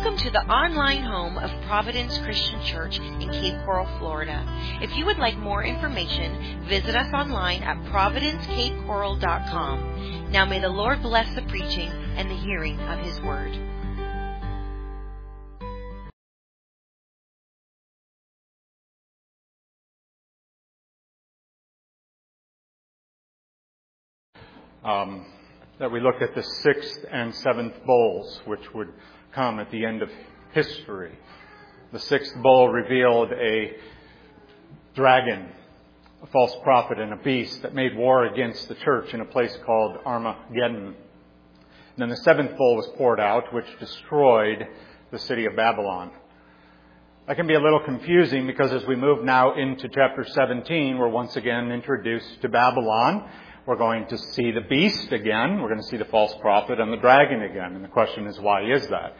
Welcome to the online home of Providence Christian Church in Cape Coral, Florida. If you would like more information, visit us online at providencecapecoral.com. Now may the Lord bless the preaching and the hearing of His Word. That we look at the 6th and 7th bowls, which would come at the end of history. The 6th bowl revealed a dragon, a false prophet, and a beast that made war against the church in a place called Armageddon. And then the 7th bowl was poured out, which destroyed the city of Babylon. That can be a little confusing because as we move now into chapter 17, we're once again introduced to Babylon. We're going to see the beast again. We're going to see the false prophet and the dragon again. And the question is, why is that?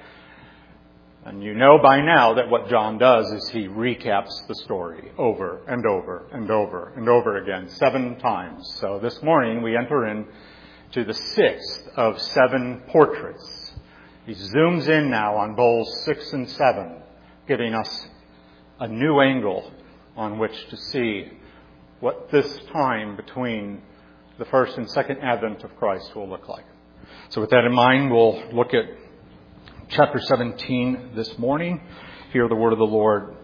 And you know by now that what John does is he recaps the story over and over and over and over again, 7 times. So this morning we enter into the 6th of 7 portraits. He zooms in now on bowls 6 and 7, giving us a new angle on which to see what this time between the first and second advent of Christ will look like. So with that in mind, we'll look at chapter 17 this morning. Hear the word of the Lord.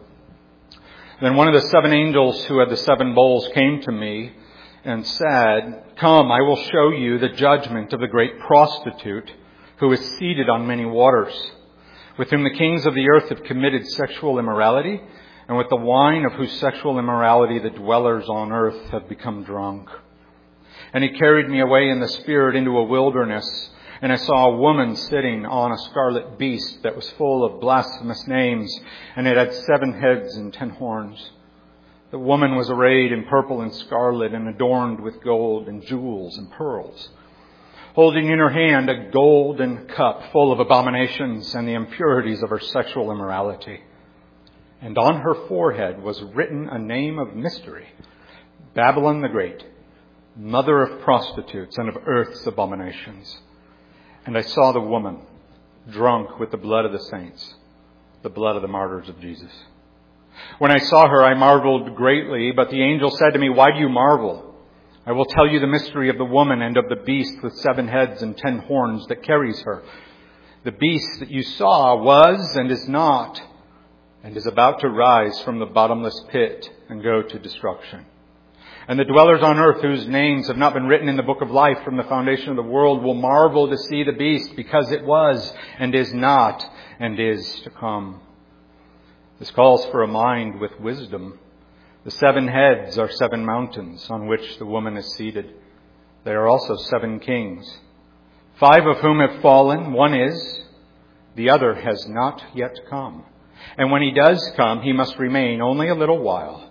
Then one of the 7 angels who had the 7 bowls came to me and said, "Come, I will show you the judgment of the great prostitute who is seated on many waters, with whom the kings of the earth have committed sexual immorality, and with the wine of whose sexual immorality the dwellers on earth have become drunk." And he carried me away in the Spirit into a wilderness, and I saw a woman sitting on a scarlet beast that was full of blasphemous names, and it had 7 heads and 10 horns. The woman was arrayed in purple and scarlet, and adorned with gold and jewels and pearls, holding in her hand a golden cup full of abominations and the impurities of her sexual immorality. And on her forehead was written a name of mystery, Babylon the Great, mother of prostitutes and of earth's abominations. And I saw the woman drunk with the blood of the saints, the blood of the martyrs of Jesus. When I saw her, I marveled greatly, but the angel said to me, "Why do you marvel? I will tell you the mystery of the woman and of the beast with 7 heads and 10 horns that carries her. The beast that you saw was and is not, and is about to rise from the bottomless pit and go to destruction. And the dwellers on earth whose names have not been written in the book of life from the foundation of the world will marvel to see the beast, because it was and is not and is to come." This calls for a mind with wisdom. The 7 heads are 7 mountains on which the woman is seated. They are also 7 kings, 5 of whom have fallen. One is, the other has not yet come. And when he does come, he must remain only a little while.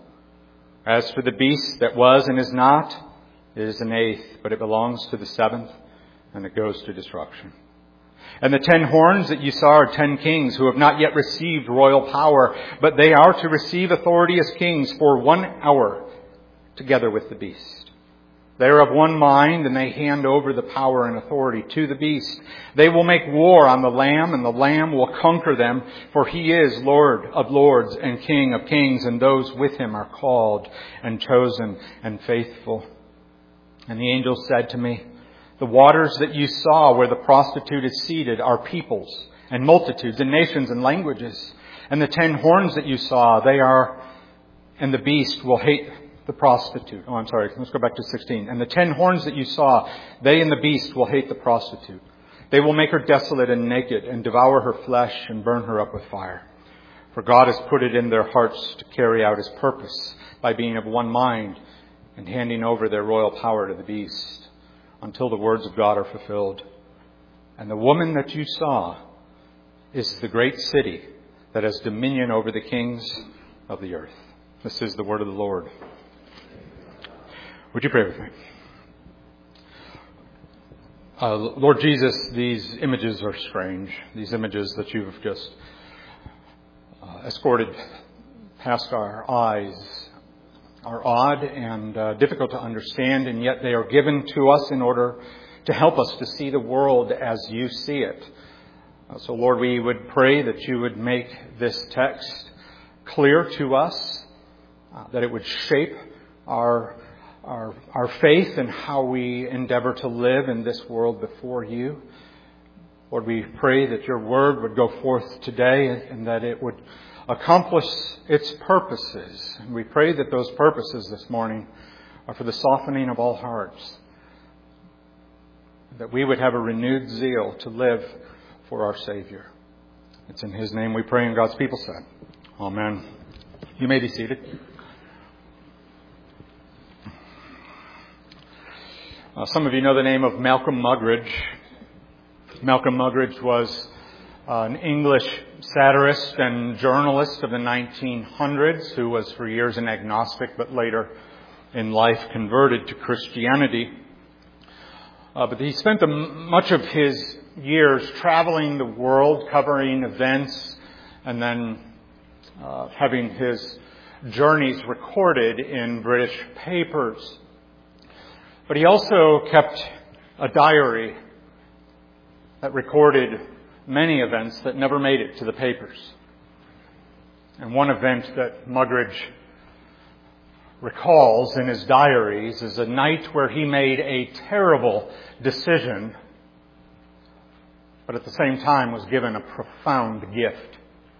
As for the beast that was and is not, it is an 8th, but it belongs to the 7th, and it goes to destruction. And the 10 horns that you saw are 10 kings who have not yet received royal power, but they are to receive authority as kings for 1 hour together with the beast. They are of one mind, and they hand over the power and authority to the beast. They will make war on the Lamb, and the Lamb will conquer them, for he is Lord of lords and King of kings, and those with him are called and chosen and faithful. And the angel said to me, "The waters that you saw where the prostitute is seated are peoples and multitudes and nations and languages. And the 10 horns that you saw, and the beast will hate the prostitute." Let's go back to 16. "And the 10 horns that you saw, they and the beast will hate the prostitute. They will make her desolate and naked and devour her flesh and burn her up with fire. For God has put it in their hearts to carry out his purpose by being of one mind and handing over their royal power to the beast until the words of God are fulfilled. And the woman that you saw is the great city that has dominion over the kings of the earth." This is the word of the Lord. Would you pray with me? Lord Jesus, these images are strange. These images that you've just escorted past our eyes are odd and difficult to understand, and yet they are given to us in order to help us to see the world as you see it. So Lord, we would pray that you would make this text clear to us, that it would shape our faith and how we endeavor to live in this world before you. Lord, we pray that your word would go forth today and that it would accomplish its purposes. And we pray that those purposes this morning are for the softening of all hearts, that we would have a renewed zeal to live for our Savior. It's in His name we pray, and God's people said, Amen. You may be seated. Some of you know the name of Malcolm Muggeridge. Malcolm Muggeridge was an English satirist and journalist of the 1900s who was for years an agnostic but later in life converted to Christianity. But he spent much of his years traveling the world, covering events, and then having his journeys recorded in British papers. But he also kept a diary that recorded many events that never made it to the papers. And one event that Muggeridge recalls in his diaries is a night where he made a terrible decision, but at the same time was given a profound gift.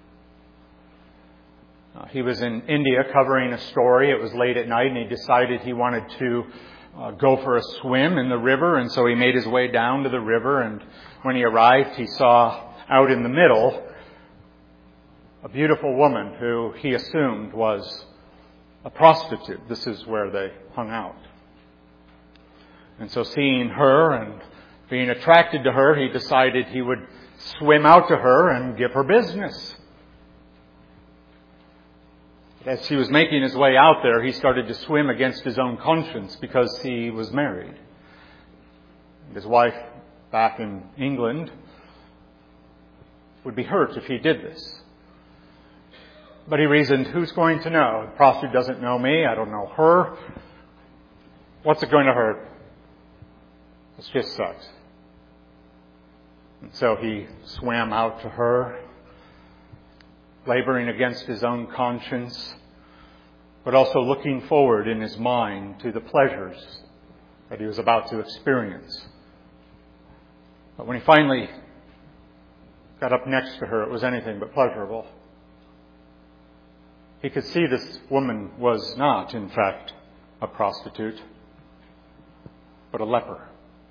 He was in India covering a story. It was late at night and he decided he wanted to go for a swim in the river, and so he made his way down to the river, and when he arrived he saw out in the middle a beautiful woman who he assumed was a prostitute. This is where they hung out. And so seeing her and being attracted to her, he decided he would swim out to her and give her business. As he was making his way out there, he started to swim against his own conscience because he was married. His wife back in England would be hurt if he did this. But he reasoned, who's going to know? The prostitute doesn't know me. I don't know her. What's it going to hurt? It's just sex. And so he swam out to her, laboring against his own conscience, but also looking forward in his mind to the pleasures that he was about to experience. But when he finally got up next to her, it was anything but pleasurable. He could see this woman was not, in fact, a prostitute, but a leper.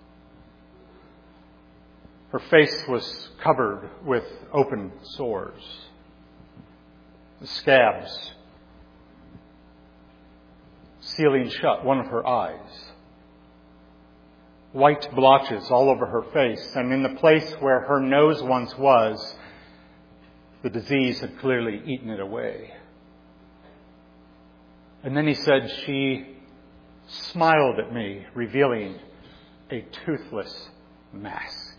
Her face was covered with open sores, the scabs sealing shut one of her eyes, white blotches all over her face, and in the place where her nose once was, the disease had clearly eaten it away. And then he said she smiled at me, revealing a toothless mask.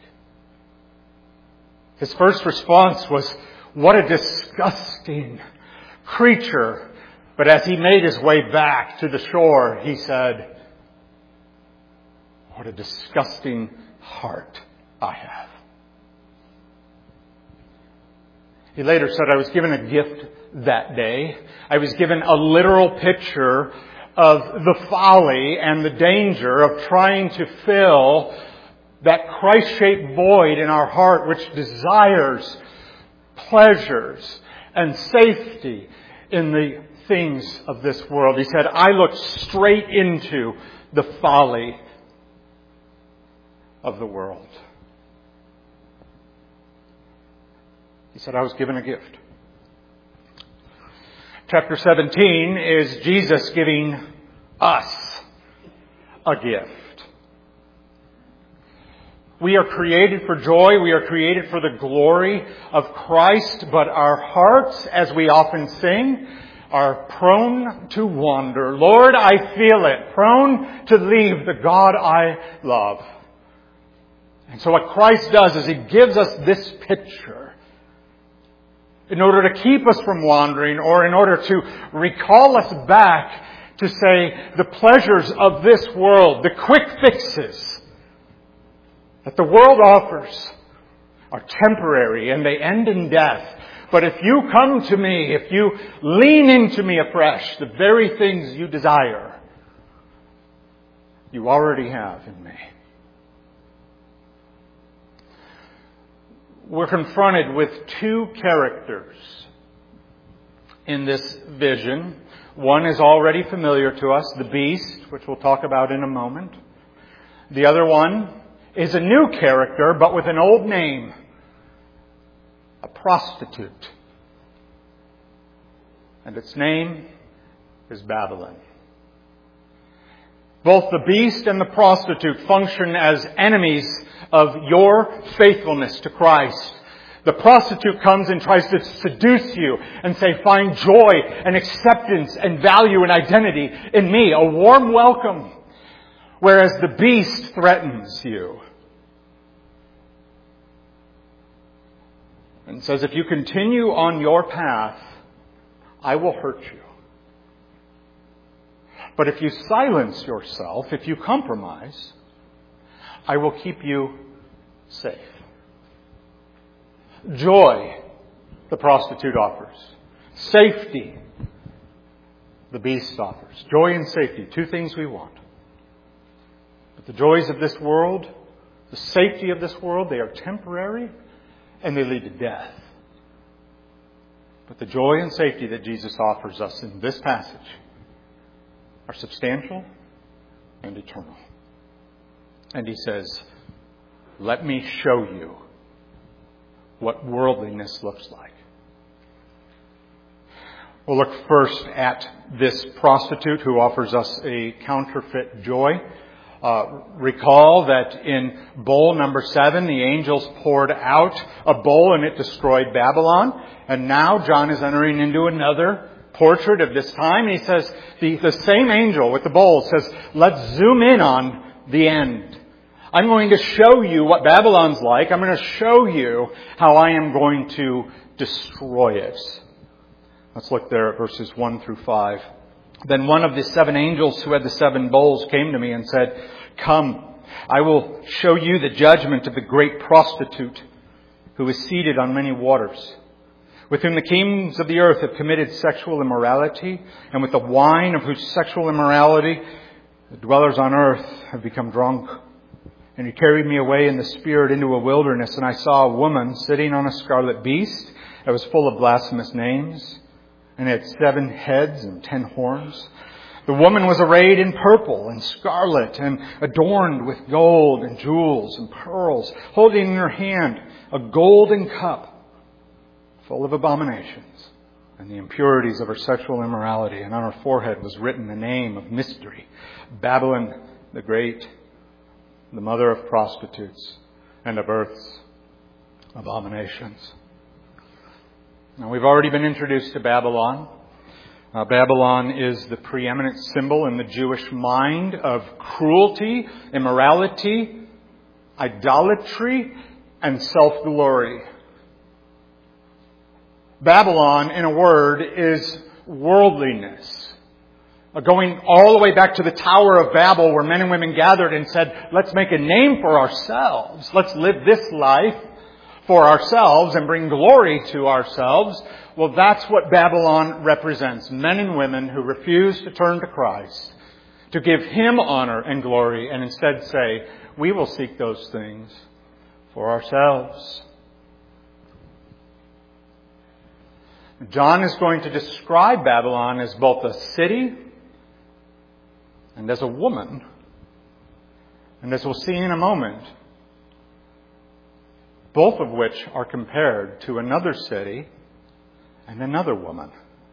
His first response was, what a disgusting creature. But as he made his way back to the shore, he said, what a disgusting heart I have. He later said, I was given a gift that day. I was given a literal picture of the folly and the danger of trying to fill that Christ-shaped void in our heart which desires pleasures and safety in the things of this world. He said, I looked straight into the folly of the world. He said, I was given a gift. Chapter 17 is Jesus giving us a gift. We are created for joy. We are created for the glory of Christ. But our hearts, as we often sing, are prone to wander. Lord, I feel it. Prone to leave the God I love. And so what Christ does is He gives us this picture in order to keep us from wandering, or in order to recall us back to say the pleasures of this world, the quick fixes that the world offers, are temporary and they end in death. But if you come to me, if you lean into me afresh, the very things you desire, you already have in me. We're confronted with two characters in this vision. One is already familiar to us, the beast, which we'll talk about in a moment. The other one is a new character, but with an old name, a prostitute. And its name is Babylon. Both the beast and the prostitute function as enemies of your faithfulness to Christ. The prostitute comes and tries to seduce you and say, find joy and acceptance and value and identity in me, a warm welcome. Whereas the beast threatens you and says, if you continue on your path, I will hurt you. But if you silence yourself, if you compromise, I will keep you safe. Joy, the prostitute offers. Safety, the beast offers. Joy and safety, two things we want. But the joys of this world, the safety of this world, they are temporary and they lead to death. But the joy and safety that Jesus offers us in this passage are substantial and eternal. And he says, let me show you what worldliness looks like. We'll look first at this prostitute who offers us a counterfeit joy. Recall that in bowl number 7, the angels poured out a bowl and it destroyed Babylon. And now John is entering into another portrait of this time. He says, the same angel with the bowl says, let's zoom in on the end. I'm going to show you what Babylon's like. I'm going to show you how I am going to destroy it. Let's look there at verses 1 through 5. Then one of the 7 angels who had the 7 bowls came to me and said, come, I will show you the judgment of the great prostitute who is seated on many waters, with whom the kings of the earth have committed sexual immorality, and with the wine of whose sexual immorality the dwellers on earth have become drunk. And he carried me away in the spirit into a wilderness, and I saw a woman sitting on a scarlet beast that was full of blasphemous names, and it had 7 heads and 10 horns. The woman was arrayed in purple and scarlet and adorned with gold and jewels and pearls, holding in her hand a golden cup full of abominations and the impurities of her sexual immorality. And on her forehead was written the name of mystery, Babylon the Great, the mother of prostitutes and of earth's abominations. Now, we've already been introduced to Babylon. Babylon is the preeminent symbol in the Jewish mind of cruelty, immorality, idolatry, and self-glory. Babylon, in a word, is worldliness. Going all the way back to the Tower of Babel, where men and women gathered and said, let's make a name for ourselves. Let's live this life for ourselves and bring glory to ourselves. Well, that's what Babylon represents. Men and women who refuse to turn to Christ, to give Him honor and glory, and instead say, we will seek those things for ourselves. John is going to describe Babylon as both a city and as a woman. And as we'll see in a moment, both of which are compared to another city and another woman.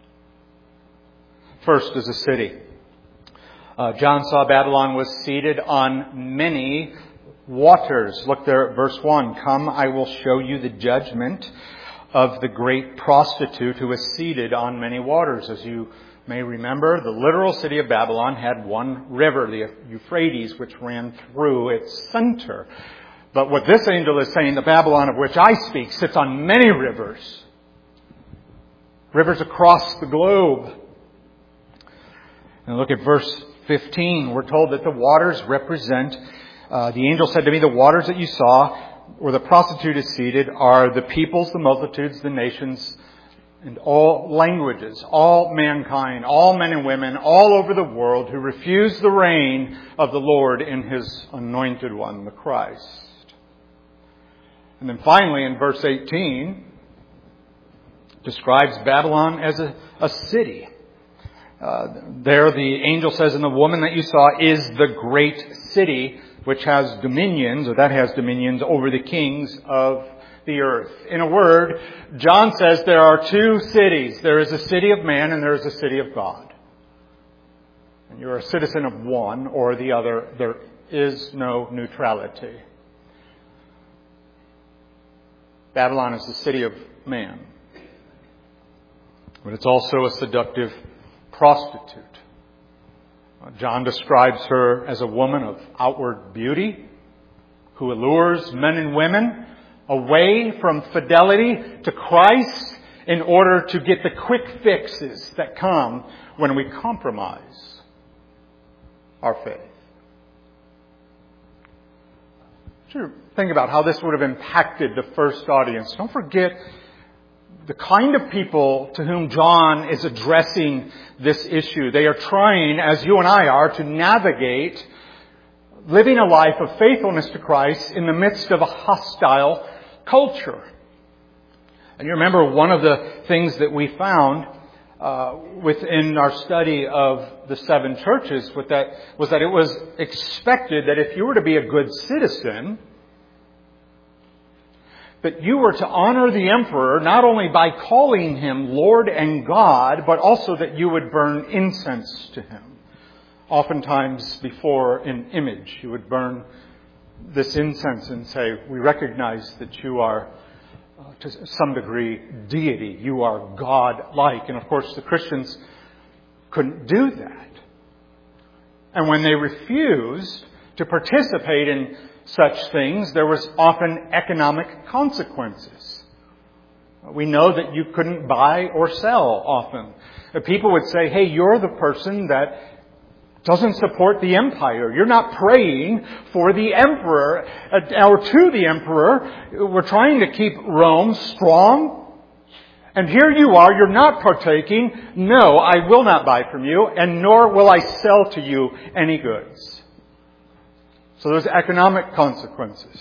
First is a city. John saw Babylon was seated on many waters. Look there at verse 1. Come, I will show you the judgment of the great prostitute who is seated on many waters. As you may remember, the literal city of Babylon had one river, the Euphrates, which ran through its center. But what this angel is saying, the Babylon of which I speak, sits on many rivers. Rivers across the globe. And look at verse 15. We're told that the waters represent, the angel said to me, the waters that you saw where the prostitute is seated are the peoples, the multitudes, the nations, and all languages, all mankind, all men and women, all over the world who refuse the reign of the Lord in His anointed one, the Christ. And then finally, in verse 18, describes Babylon as a city. There the angel says, and the woman that you saw is the great city which has dominions, or that has dominions over the kings of the earth. In a word, John says there are two cities. There is a city of man and there is a city of God. And you're a citizen of one or the other. There is no neutrality. Babylon is the city of man. But it's also a seductive prostitute. John describes her as a woman of outward beauty who allures men and women away from fidelity to Christ in order to get the quick fixes that come when we compromise our faith. Sure, think about how this would have impacted the first audience. Don't forget the kind of people to whom John is addressing this issue. They are trying, as you and I are, to navigate living a life of faithfulness to Christ in the midst of a hostile culture. And you remember one of the things that we found within our study of the seven churches was that it was expected that if you were to be a good citizen, that you were to honor the emperor not only by calling him Lord and God, but also that you would burn incense to him. Oftentimes before an image, you would burn this incense and say, we recognize that you are, to some degree, deity. You are God-like. And of course, the Christians couldn't do that. And when they refused to participate in such things, there was often economic consequences. We know that you couldn't buy or sell often. People would say, hey, you're the person that doesn't support the empire. You're not praying for the emperor or to the emperor. We're trying to keep Rome strong. And here you are, you're not partaking. No, I will not buy from you, and nor will I sell to you any goods. So there's economic consequences.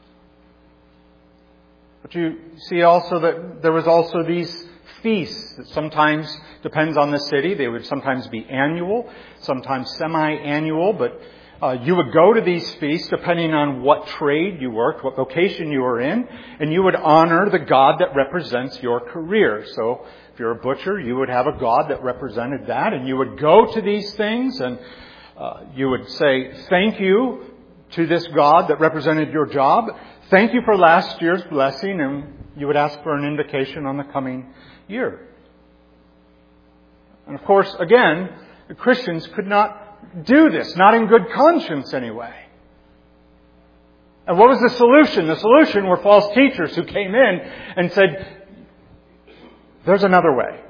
But you see also that there was also these feasts that sometimes depends on the city. They would sometimes be annual, sometimes semi-annual, but you would go to these feasts depending on what trade you worked, what vocation you were in, and you would honor the God that represents your career. So if you're a butcher, you would have a God that represented that, and you would go to these things and you would say, thank you to this God that represented your job. Thank you for last year's blessing, and you would ask for an indication on the coming year. And of course, again, the Christians could not do this, not in good conscience anyway. And what was the solution? The solution were false teachers who came in and said, there's another way.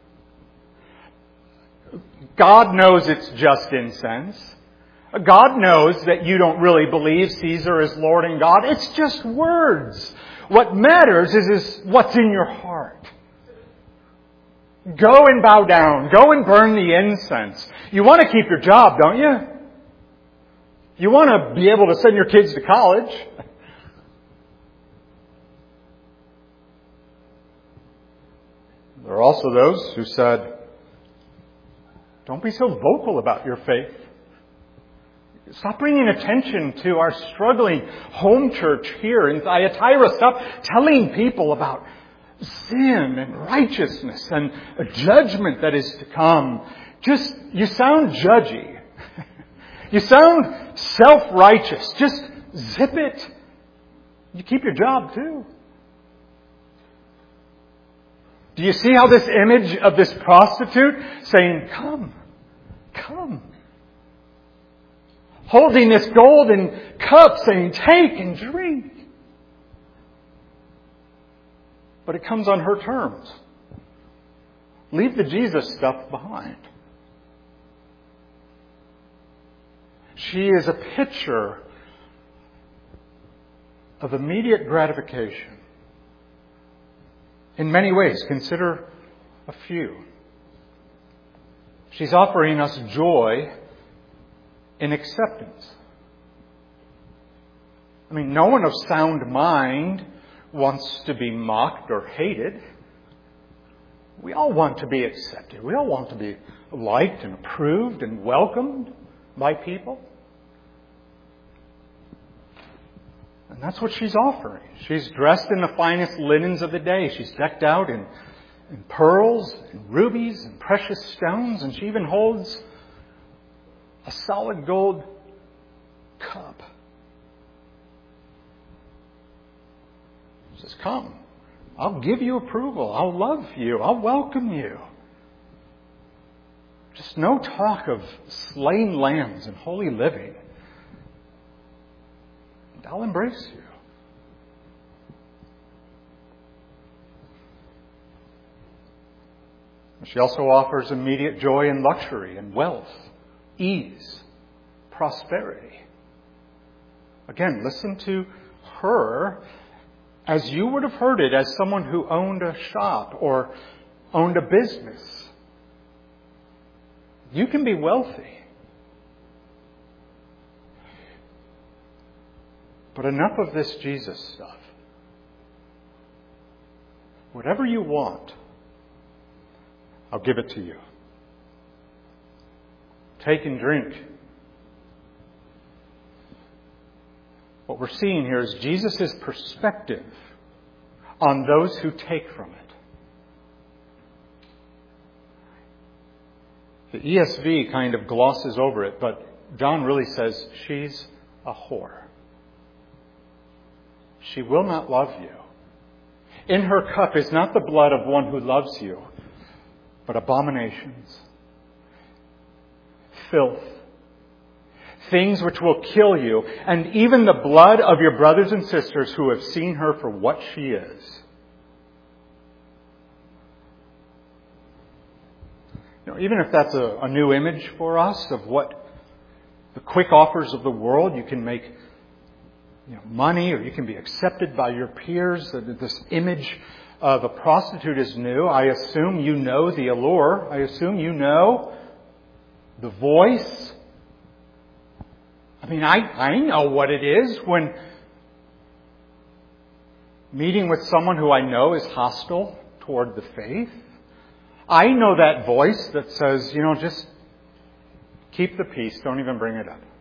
God knows it's just incense. God knows that you don't really believe Caesar is Lord and God. It's just words. What matters is what's in your heart. Go and bow down. Go and burn the incense. You want to keep your job, don't you? You want to be able to send your kids to college. There are also those who said, don't be so vocal about your faith. Stop bringing attention to our struggling home church here in Thyatira. Stop telling people about sin and righteousness and a judgment that is to come. You sound judgy. You sound self-righteous. Just zip it. You keep your job too. Do you see how this image of this prostitute saying, come, come. Holding this golden cup saying, take and drink. But it comes on her terms. Leave the Jesus stuff behind. She is a picture of immediate gratification. In many ways, consider a few. She's offering us joy in acceptance. I mean, no one of sound mind wants to be mocked or hated. We all want to be accepted. We all want to be liked and approved and welcomed by people. And that's what she's offering. She's dressed in the finest linens of the day. She's decked out in pearls and rubies and precious stones. And she even holds a solid gold cup. She says, come, I'll give you approval. I'll love you. I'll welcome you. Just no talk of slain lambs and holy living. And I'll embrace you. She also offers immediate joy in luxury and wealth, ease, prosperity. Again, listen to her as you would have heard it as someone who owned a shop or owned a business. You can be wealthy. But enough of this Jesus stuff. Whatever you want, I'll give it to you. Take and drink. What we're seeing here is Jesus' perspective on those who take from it. The ESV kind of glosses over it, but John really says she's a whore. She will not love you. In her cup is not the blood of one who loves you, but abominations, filth, things which will kill you, and even the blood of your brothers and sisters who have seen her for what she is. You know, even if that's a new image for us of what the quick offers of the world, you can make money, or you can be accepted by your peers. This image of a prostitute is new. I assume you know the allure. I assume you know the voice. I mean, I know what it is when meeting with someone who I know is hostile toward the faith. I know that voice that says, just keep the peace. Don't even bring it up.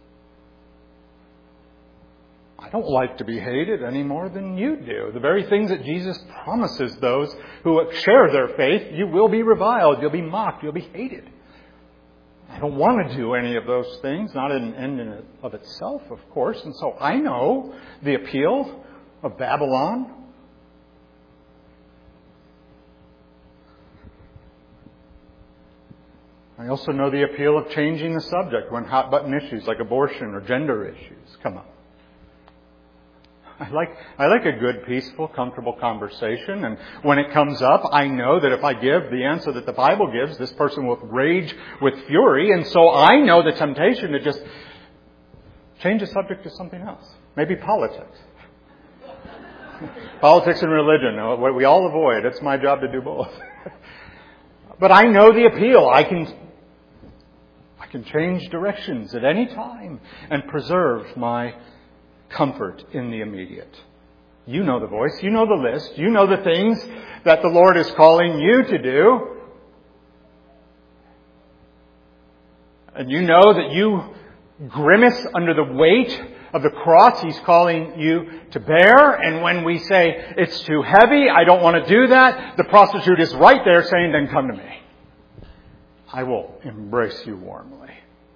I don't like to be hated any more than you do. The very things that Jesus promises those who share their faith, you will be reviled, you'll be mocked, you'll be hated. I don't want to do any of those things, not an end in of itself, of course. And so I know the appeal of Babylon. I also know the appeal of changing the subject when hot button issues like abortion or gender issues come up. I like a good, peaceful, comfortable conversation. And when it comes up, I know that if I give the answer that the Bible gives, this person will rage with fury. And so I know the temptation to just change the subject to something else. Maybe politics. Politics and religion, what we all avoid. It's my job to do both. But I know the appeal. I can change directions at any time and preserve my comfort in the immediate. You know the voice. You know the list. You know the things that the Lord is calling you to do. And you know that you grimace under the weight of the cross He's calling you to bear. And when we say, it's too heavy, I don't want to do that, the prostitute is right there saying, then come to me. I will embrace you warmly.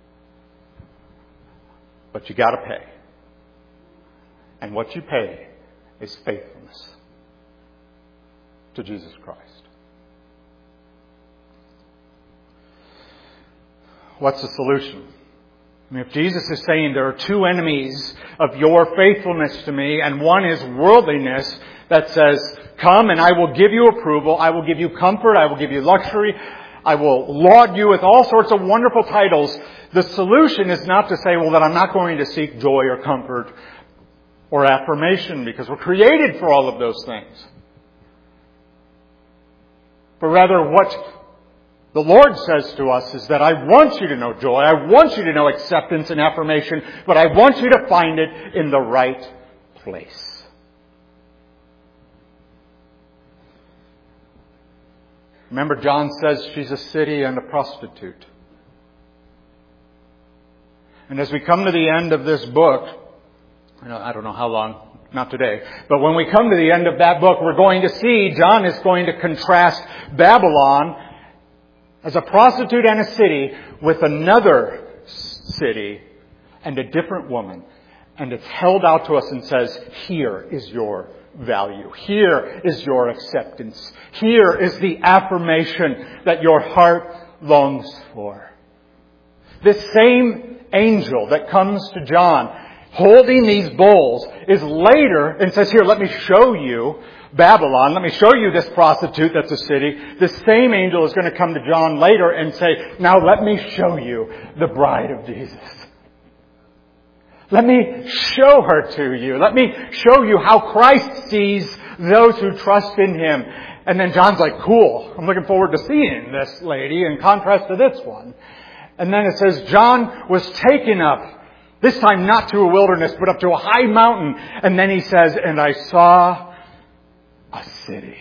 But you got to pay. And what you pay is faithfulness to Jesus Christ. What's the solution? I mean, if Jesus is saying there are two enemies of your faithfulness to me, and one is worldliness that says, come and I will give you approval, I will give you comfort, I will give you luxury, I will laud you with all sorts of wonderful titles. The solution is not to say, well, that I'm not going to seek joy or comfort or affirmation, because we're created for all of those things. But rather what the Lord says to us is that I want you to know joy, I want you to know acceptance and affirmation, but I want you to find it in the right place. Remember, John says she's a city and a prostitute. And as we come to the end of this book, I don't know how long, not today, but when we come to the end of that book, we're going to see John is going to contrast Babylon as a prostitute and a city with another city and a different woman. And it's held out to us and says, here is your value. Here is your acceptance. Here is the affirmation that your heart longs for. This same angel that comes to John holding these bowls is later and says, here, let me show you Babylon. Let me show you this prostitute that's a city. This same angel is going to come to John later and say, now let me show you the bride of Jesus. Let me show her to you. Let me show you how Christ sees those who trust in Him. And then John's like, cool. I'm looking forward to seeing this lady in contrast to this one. And then it says, John was taken up, this time not to a wilderness, but up to a high mountain. And then he says, and I saw a city.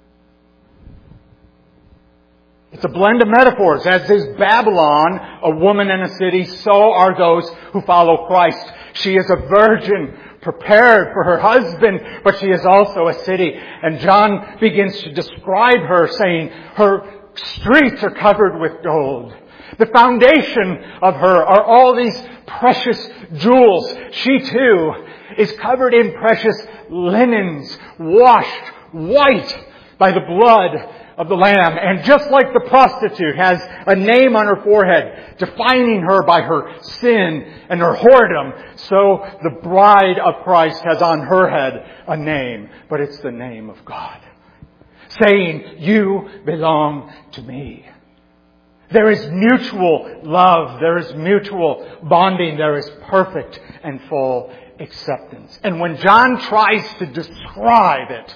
It's a blend of metaphors. As is Babylon, a woman and a city, so are those who follow Christ. She is a virgin, prepared for her husband, but she is also a city. And John begins to describe her, saying her streets are covered with gold. The foundation of her are all these precious jewels. She too is covered in precious linens, washed white by the blood of the Lamb. And just like the prostitute has a name on her forehead, defining her by her sin and her whoredom, so the bride of Christ has on her head a name, but it's the name of God, saying, you belong to me. There is mutual love. There is mutual bonding. There is perfect and full acceptance. And when John tries to describe it,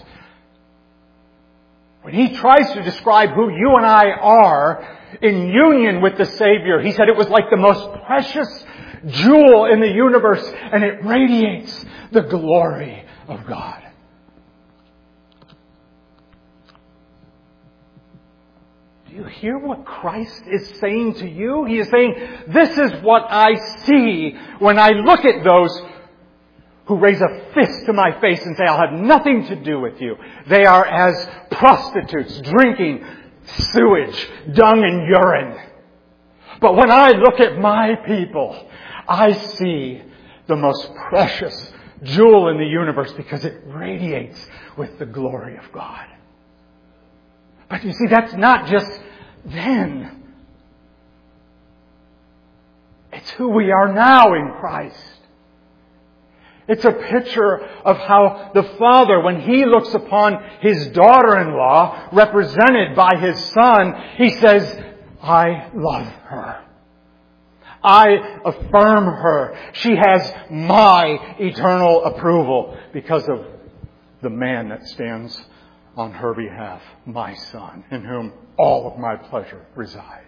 when he tries to describe who you and I are in union with the Savior, he said it was like the most precious jewel in the universe, and it radiates the glory of God. Do you hear what Christ is saying to you? He is saying, this is what I see when I look at those who raise a fist to my face and say, I'll have nothing to do with you. They are as prostitutes drinking sewage, dung and urine. But when I look at my people, I see the most precious jewel in the universe because it radiates with the glory of God. But you see, that's not just then. It's who we are now in Christ. It's a picture of how the Father, when He looks upon His daughter-in-law, represented by His Son, He says, I love her. I affirm her. She has my eternal approval because of the man that stands on her behalf, my Son, in whom all of my pleasure resides.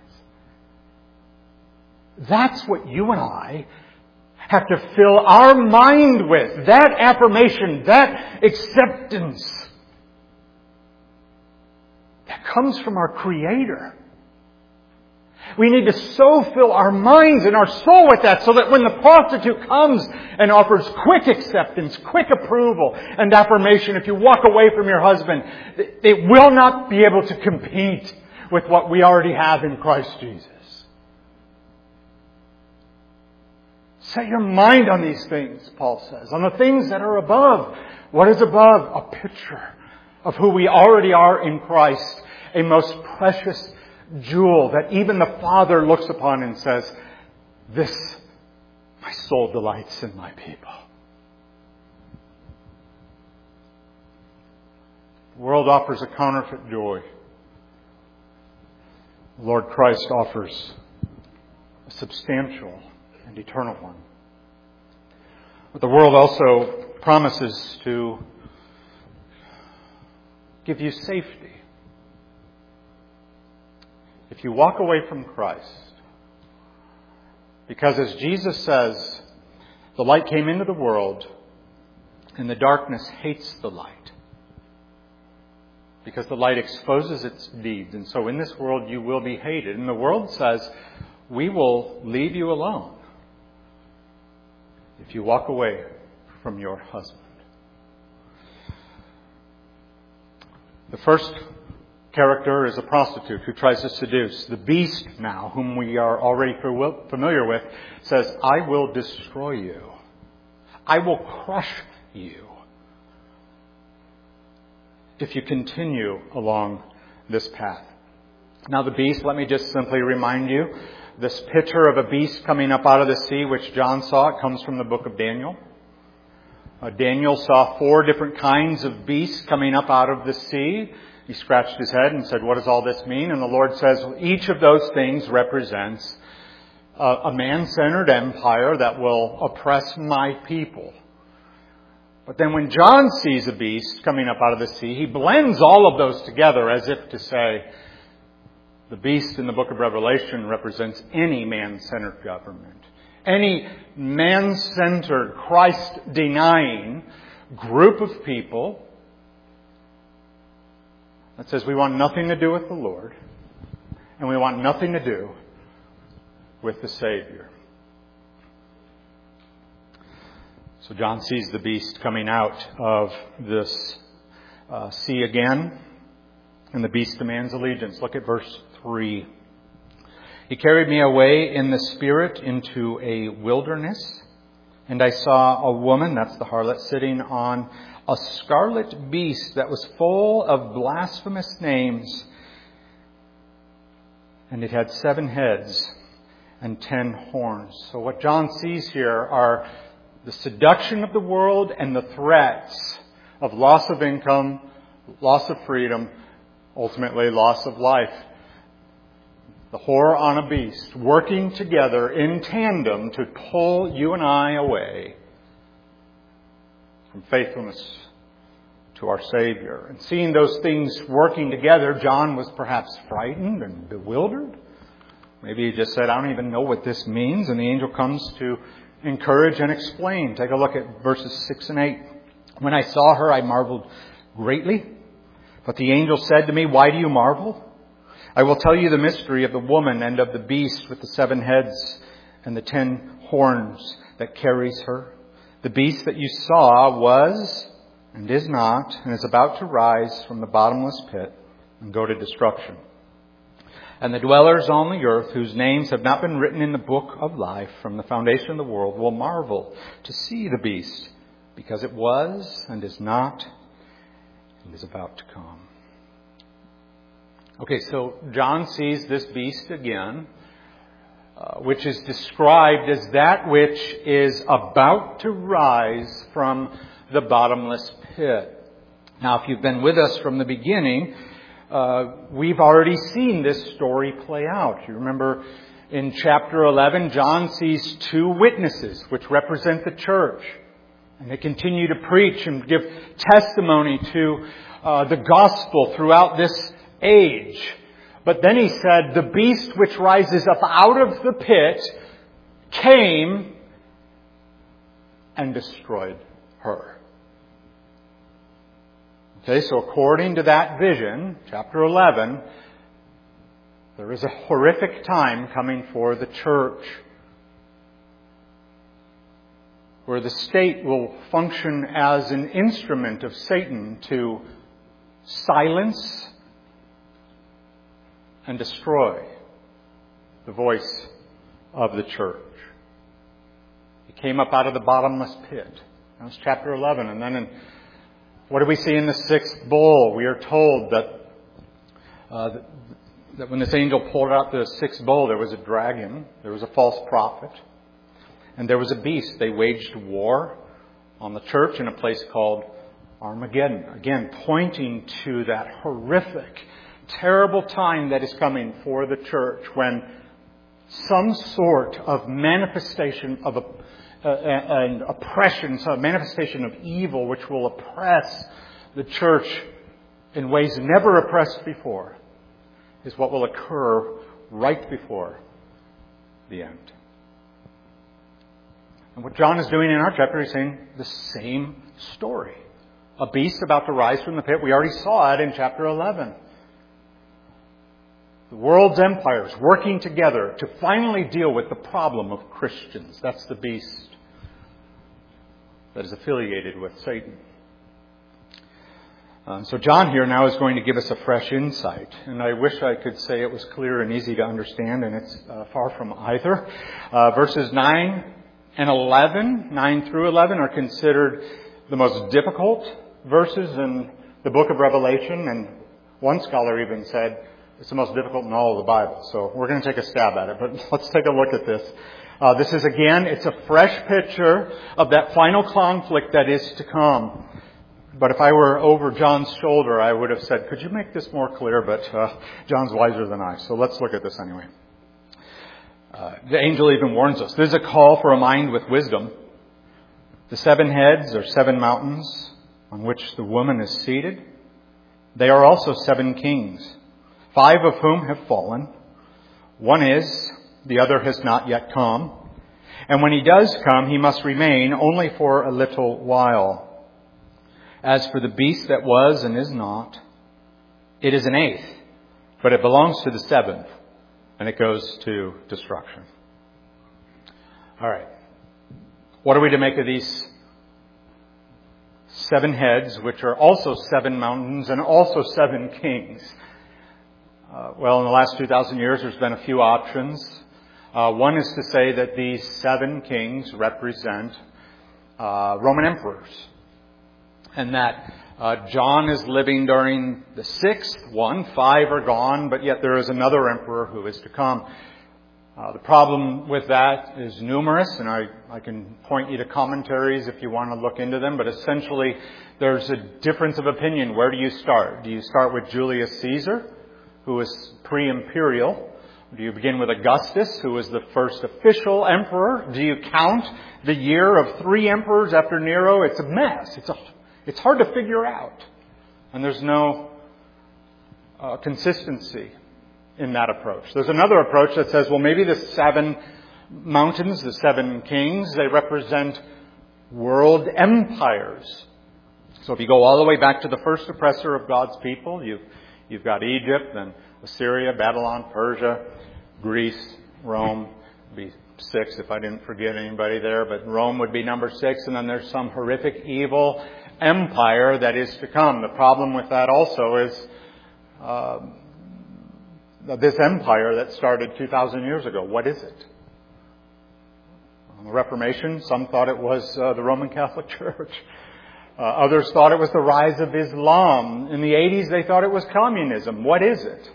That's what you and I have to fill our mind with. That affirmation, that acceptance that comes from our Creator. We need to so fill our minds and our soul with that so that when the prostitute comes and offers quick acceptance, quick approval and affirmation, if you walk away from your husband, it will not be able to compete with what we already have in Christ Jesus. Set your mind on these things, Paul says, on the things that are above. What is above? A picture of who we already are in Christ, a most precious jewel that even the Father looks upon and says, this, my soul delights in my people. The world offers a counterfeit joy. The Lord Christ offers a substantial and eternal one. But the world also promises to give you safety. If you walk away from Christ, because as Jesus says, the light came into the world and the darkness hates the light. Because the light exposes its deeds. And so in this world you will be hated. And the world says, we will leave you alone if you walk away from your husband. The first character is a prostitute who tries to seduce. The beast now, whom we are already familiar with, says, I will destroy you. I will crush you if you continue along this path. Now the beast, let me just simply remind you, this picture of a beast coming up out of the sea, which John saw, it comes from the book of Daniel. Daniel saw 4 different kinds of beasts coming up out of the sea. He scratched his head and said, what does all this mean? And the Lord says, well, each of those things represents a man-centered empire that will oppress my people. But then when John sees a beast coming up out of the sea, he blends all of those together as if to say, the beast in the book of Revelation represents any man-centered government. Any man-centered, Christ-denying group of people that says we want nothing to do with the Lord and we want nothing to do with the Savior. So John sees the beast coming out of this sea again, and the beast demands allegiance. Look at verse 3. He carried me away in the Spirit into a wilderness, and I saw a woman, that's the harlot, sitting on a scarlet beast that was full of blasphemous names, and it had 7 heads and 10 horns. So what John sees here are the seduction of the world and the threats of loss of income, loss of freedom, ultimately loss of life. The whore on a beast working together in tandem to pull you and I away from faithfulness to our Savior. And seeing those things working together, John was perhaps frightened and bewildered. Maybe he just said, I don't even know what this means. And the angel comes to encourage and explain. Take a look at verses 6 and 8. When I saw her, I marveled greatly. But the angel said to me, why do you marvel? I will tell you the mystery of the woman and of the beast with the 7 heads and the 10 horns that carries her. The beast that you saw was and is not and is about to rise from the bottomless pit and go to destruction. And the dwellers on the earth, whose names have not been written in the book of life from the foundation of the world, will marvel to see the beast, because it was and is not and is about to come. Okay, so John sees this beast again, which is described as that which is about to rise from the bottomless pit. Now, if you've been with us from the beginning, we've already seen this story play out. You remember in chapter 11, John sees 2 witnesses, which represent the church. And they continue to preach and give testimony to the gospel throughout this age. But then he said, the beast which rises up out of the pit came and destroyed her. Okay, so according to that vision, chapter 11, there is a horrific time coming for the church where the state will function as an instrument of Satan to silence and destroy the voice of the church. He came up out of the bottomless pit. That was chapter 11. And then what do we see in the 6th bowl? We are told that when this angel pulled out the 6th bowl, there was a dragon, there was a false prophet, and there was a beast. They waged war on the church in a place called Armageddon. Again, pointing to that horrific, terrible time that is coming for the church when some sort of manifestation of and oppression, so a manifestation of evil which will oppress the church in ways never oppressed before, is what will occur right before the end. And what John is doing in our chapter is saying the same story. A beast about to rise from the pit. We already saw it in chapter 11. The world's empires working together to finally deal with the problem of Christians. That's the beast that is affiliated with Satan. So John here now is going to give us a fresh insight. And I wish I could say it was clear and easy to understand, and it's far from either. Verses 9 and 11, 9 through 11, are considered the most difficult verses in the book of Revelation. And one scholar even said it's the most difficult in all of the Bible. So we're going to take a stab at it, but let's take a look at this. This is, again, it's a fresh picture of that final conflict that is to come. But if I were over John's shoulder, I would have said, could you make this more clear? But John's wiser than I. So let's look at this anyway. The angel even warns us. There's a call for a mind with wisdom. The 7 heads are 7 mountains on which the woman is seated. They are also 7 kings, 5 of whom have fallen. One is, the other has not yet come. And when he does come, he must remain only for a little while. As for the beast that was and is not, it is an 8th, but it belongs to the 7th, and it goes to destruction. All right. What are we to make of these 7 heads, which are also 7 mountains and also 7 kings? Well, in the last 2,000 years, there's been a few options. One is to say that these 7 kings represent Roman emperors. And that John is living during the 6th one. 5 are gone, but yet there is another emperor who is to come. The problem with that is numerous, and I can point you to commentaries if you want to look into them. But essentially, there's a difference of opinion. Where do you start? Do you start with Julius Caesar, who was pre-imperial? Do you begin with Augustus, who was the first official emperor? Do you count the year of 3 emperors after Nero? It's a mess. It's hard to figure out. And there's no consistency in that approach. There's another approach that says, well, maybe the 7 mountains, the 7 kings, they represent world empires. So if you go all the way back to the first oppressor of God's people, you've got Egypt, then Assyria, Babylon, Persia, Greece, Rome. Be 6 if I didn't forget anybody there, but Rome would be number 6, and then there's some horrific evil empire that is to come. The problem with that also is this empire that started 2,000 years ago. What is it? The Reformation, some thought it was the Roman Catholic Church. Others thought it was the rise of Islam. In the 80s, they thought it was communism. What is it?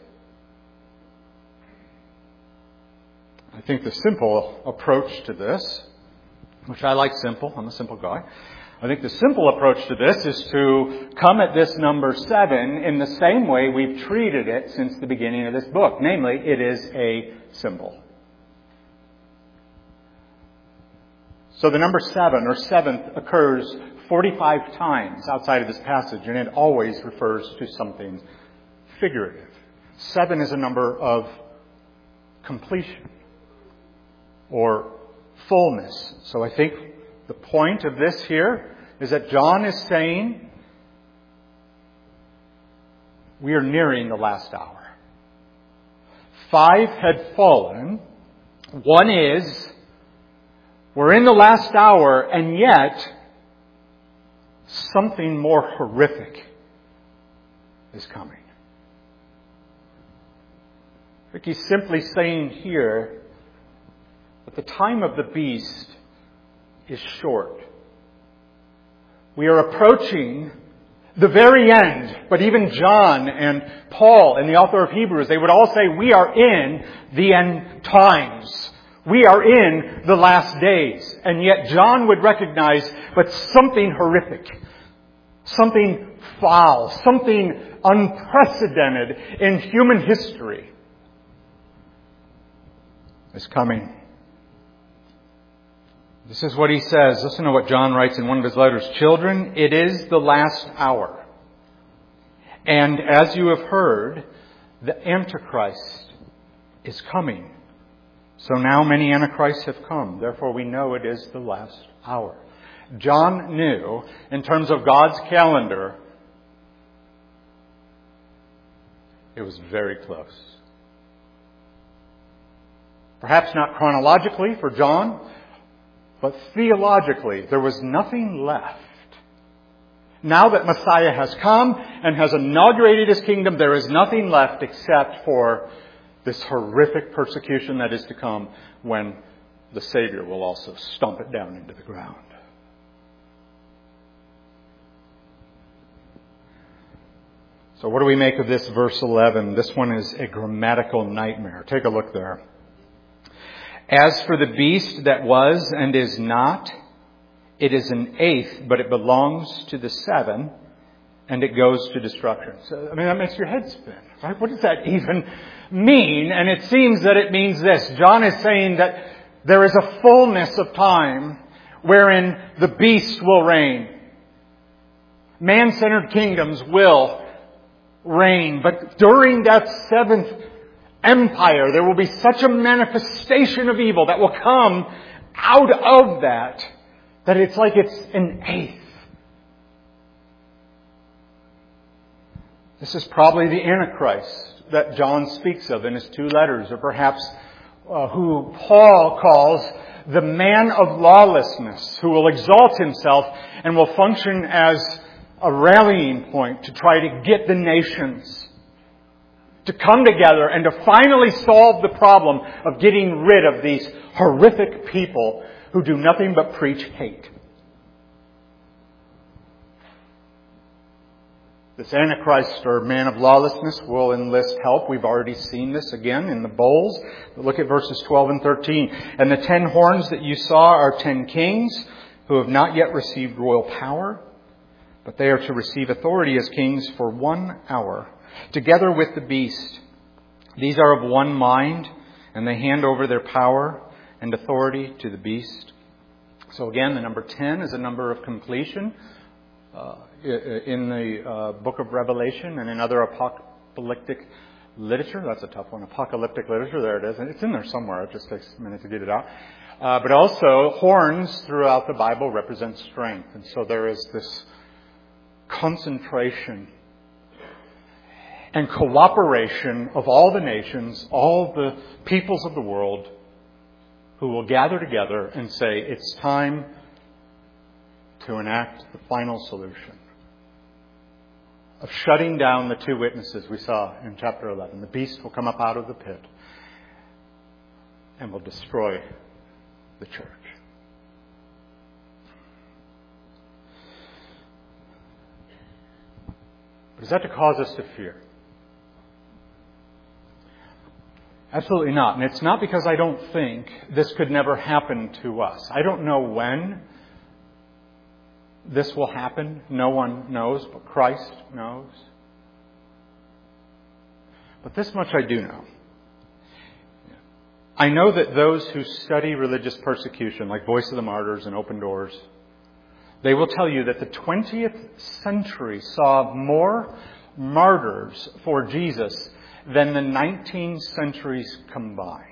I think the simple approach to this, which I like simple, I'm a simple guy. I think the simple approach to this is to come at this number 7 in the same way we've treated it since the beginning of this book. Namely, it is a symbol. So the number 7 or 7th occurs 45 times outside of this passage, and it always refers to something figurative. 7 is a number of completion or fullness. So I think the point of this here is that John is saying we are nearing the last hour. 5 had fallen. 1 is, we're in the last hour, and yet something more horrific is coming. I think he's simply saying here that the time of the beast is short. We are approaching the very end. But even John and Paul and the author of Hebrews, they would all say we are in the end times. We are in the last days. And yet John would recognize, but something horrific, something foul, something unprecedented in human history is coming. This is what he says. Listen to what John writes in one of his letters. Children, it is the last hour. And as you have heard, the Antichrist is coming. So now many Antichrists have come. Therefore we know it is the last hour. John knew, in terms of God's calendar, it was very close. Perhaps not chronologically for John, but theologically, there was nothing left. Now that Messiah has come and has inaugurated His kingdom, there is nothing left except for this horrific persecution that is to come when the Savior will also stomp it down into the ground. So what do we make of this verse 11? This one is a grammatical nightmare. Take a look there. As for the beast that was and is not, it is an eighth, but it belongs to the seven, and it goes to destruction. So, that makes your head spin, right? What does that even mean? And it seems that it means this. John is saying that there is a fullness of time wherein the beast will reign. Man-centered kingdoms will reign. But during that seventh empire, there will be such a manifestation of evil that will come out of that it's like it's an eighth. This is probably the Antichrist that John speaks of in his two letters, or perhaps who Paul calls the man of lawlessness, who will exalt himself and will function as a rallying point to try to get the nations to come together and to finally solve the problem of getting rid of these horrific people who do nothing but preach hate. This Antichrist, or man of lawlessness, will enlist help. We've already seen this again in the bowls. Look at verses 12 and 13. And the 10 horns that you saw are 10 kings who have not yet received royal power, but they are to receive authority as kings for 1 hour, together with the beast. These are of one mind, and they hand over their power and authority to the beast. So again, the number 10 is a number of completion in the book of Revelation and in other apocalyptic literature. That's a tough one. Apocalyptic literature, there it is. And it's in there somewhere. It just takes a minute to get it out. But also, horns throughout the Bible represent strength. And so there is this concentration and cooperation of all the nations, all the peoples of the world, who will gather together and say, it's time to enact the final solution of shutting down the two witnesses we saw in chapter 11. The beast will come up out of the pit and will destroy the church. But is that to cause us to fear? Absolutely not. And it's not because I don't think this could never happen to us. I don't know when this will happen. No one knows, but Christ knows. But this much I do know. I know that those who study religious persecution, like Voice of the Martyrs and Open Doors, they will tell you that the 20th century saw more martyrs for Jesus than the 19 centuries combined.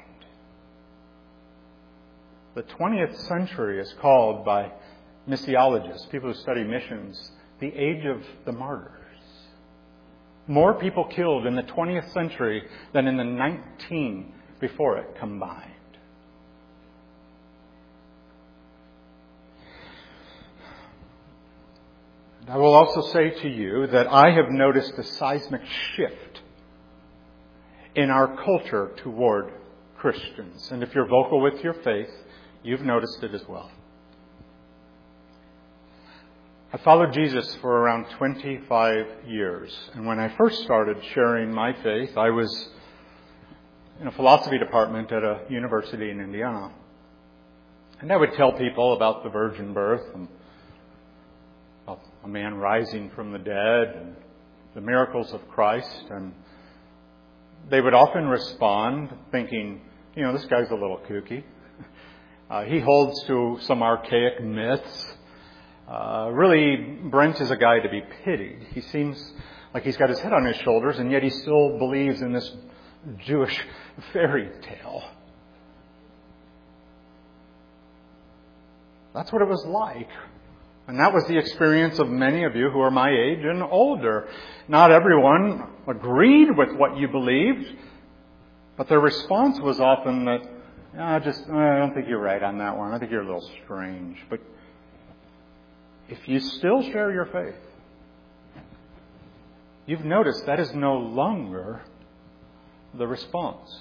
The 20th century is called by missiologists, people who study missions, the age of the martyrs. More people killed in the 20th century than in the 19 before it combined. And I will also say to you that I have noticed a seismic shift in our culture toward Christians. And if you're vocal with your faith, you've noticed it as well. I followed Jesus for around 25 years. And when I first started sharing my faith, I was in a philosophy department at a university in Indiana. And I would tell people about the virgin birth and about a man rising from the dead and the miracles of Christ. And they would often respond thinking, this guy's a little kooky. He holds to some archaic myths. Really, Brent is a guy to be pitied. He seems like he's got his head on his shoulders, and yet he still believes in this Jewish fairy tale. That's what it was like. And that was the experience of many of you who are my age and older. Not everyone agreed with what you believed, but their response was often that, I don't think you're right on that one. I think you're a little strange. But if you still share your faith, you've noticed that is no longer the response.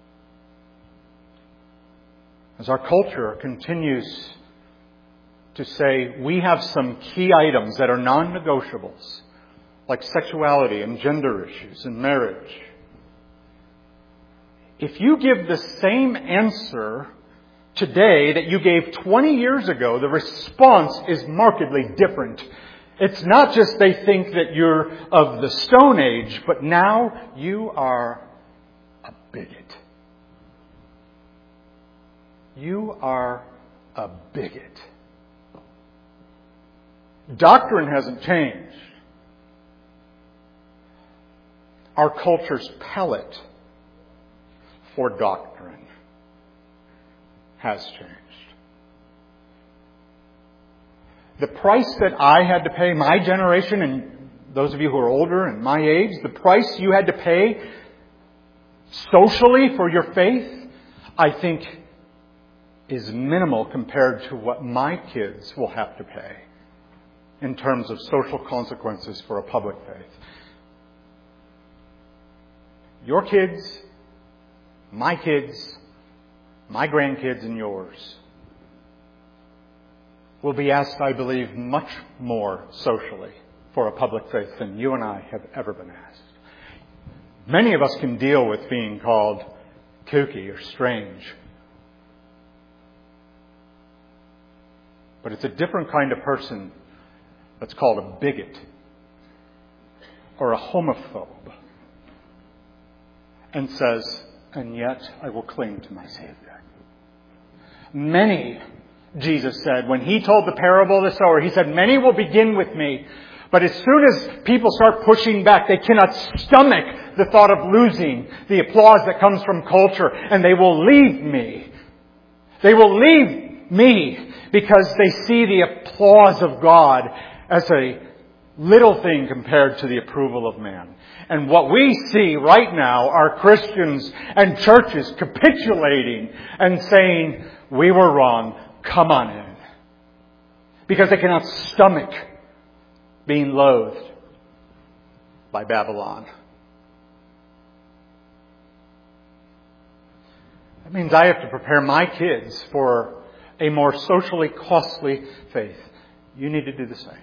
As our culture continues to say we have some key items that are non-negotiables, like sexuality and gender issues and marriage. If you give the same answer today that you gave 20 years ago, the response is markedly different. It's not just they think that you're of the Stone Age, but now you are a bigot. You are a bigot. Doctrine hasn't changed. Our culture's palate for doctrine has changed. The price that I had to pay, my generation, and those of you who are older and my age, the price you had to pay socially for your faith, I think is minimal compared to what my kids will have to pay in terms of social consequences for a public faith. Your kids, my grandkids, and yours will be asked, I believe, much more socially for a public faith than you and I have ever been asked. Many of us can deal with being called kooky or strange. But it's a different kind of person that's called a bigot or a homophobe and says, and yet I will cling to my Savior. Many, Jesus said, when He told the parable of the sower, He said, many will begin with me, but as soon as people start pushing back, they cannot stomach the thought of losing the applause that comes from culture, and they will leave me. They will leave me because they see the applause of God as a little thing compared to the approval of man. And what we see right now are Christians and churches capitulating and saying, we were wrong, come on in. Because they cannot stomach being loathed by Babylon. That means I have to prepare my kids for a more socially costly faith. You need to do the same.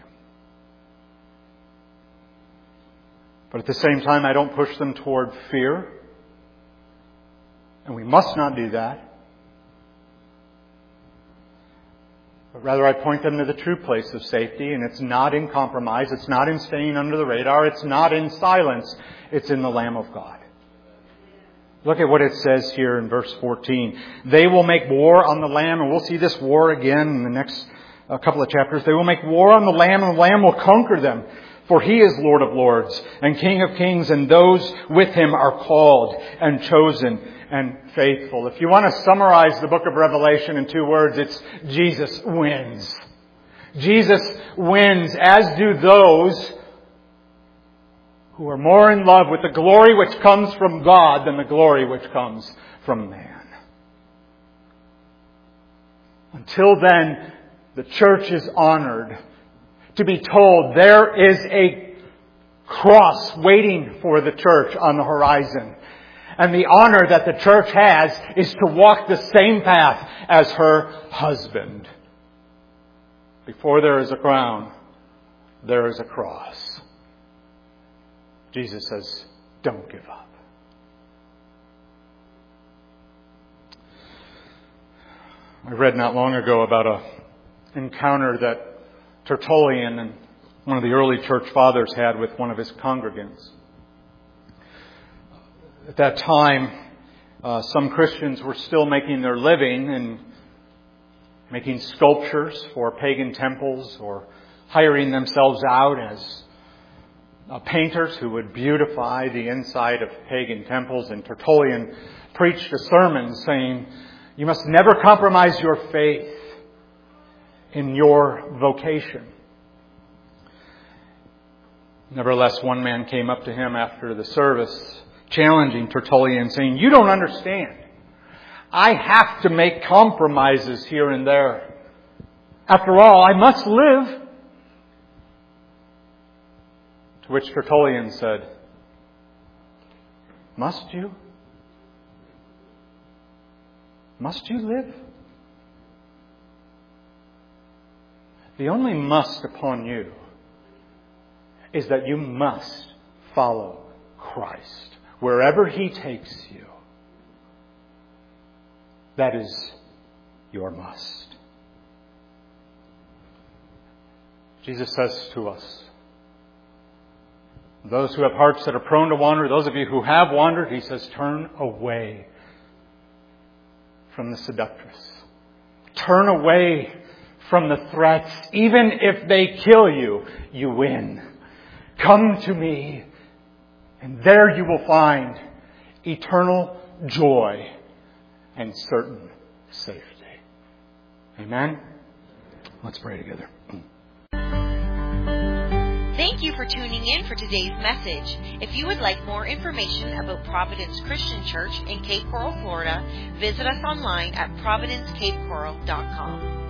But at the same time, I don't push them toward fear. And we must not do that. But rather, I point them to the true place of safety. And it's not in compromise. It's not in staying under the radar. It's not in silence. It's in the Lamb of God. Look at what it says here in verse 14. They will make war on the Lamb. And we'll see this war again in the next couple of chapters. They will make war on the Lamb, and the Lamb will conquer them. For He is Lord of lords and King of kings, and those with Him are called and chosen and faithful. If you want to summarize the book of Revelation in 2 words, it's Jesus wins. Jesus wins, as do those who are more in love with the glory which comes from God than the glory which comes from man. Until then, the church is honored to be told there is a cross waiting for the church on the horizon. And the honor that the church has is to walk the same path as her husband. Before there is a crown, there is a cross. Jesus says, don't give up. I read not long ago about an encounter that Tertullian and one of the early church fathers had with one of his congregants. At that time, some Christians were still making their living in making sculptures for pagan temples or hiring themselves out as painters who would beautify the inside of pagan temples. And Tertullian preached a sermon saying, you must never compromise your faith in your vocation. Nevertheless, one man came up to him after the service, challenging Tertullian, saying, you don't understand. I have to make compromises here and there. After all, I must live. To which Tertullian said, must you? Must you live? The only must upon you is that you must follow Christ wherever He takes you. That is your must. Jesus says to us, those who have hearts that are prone to wander, those of you who have wandered, He says, turn away from the seductress. Turn away from the threats. Even if they kill you, you win. Come to me, and there you will find eternal joy and certain safety. Amen? Let's pray together. Thank you for tuning in for today's message. If you would like more information about Providence Christian Church in Cape Coral, Florida, visit us online at providencecapecoral.com.